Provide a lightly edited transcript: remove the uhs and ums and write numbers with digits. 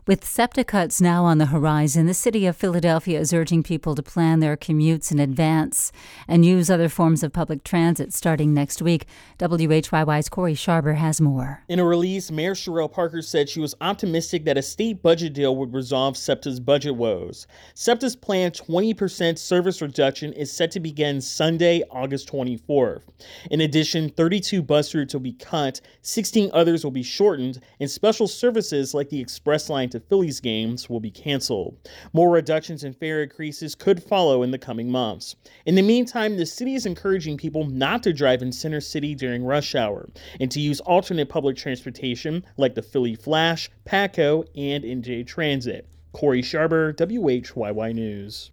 With SEPTA cuts now on the horizon, the city of Philadelphia is urging people to plan their commutes in advance and use other forms of public transit starting next week. WHYY's Corey Sharber has more. In a release, Mayor Sherelle Parker said she was optimistic that a state budget deal would resolve SEPTA's budget woes. SEPTA's planned 20% service reduction is set to begin Sunday, August 24th. In addition, 32 bus routes will be cut, 16 others will be shortened, and special services like the Express Line to Phillies games will be canceled. More reductions and fare increases could follow in the coming months. In the meantime, the city is encouraging people not to drive in Center City during rush hour and to use alternate public transportation like the Philly Flash, PATCO, and NJ Transit. Corey Sharber, WHYY News.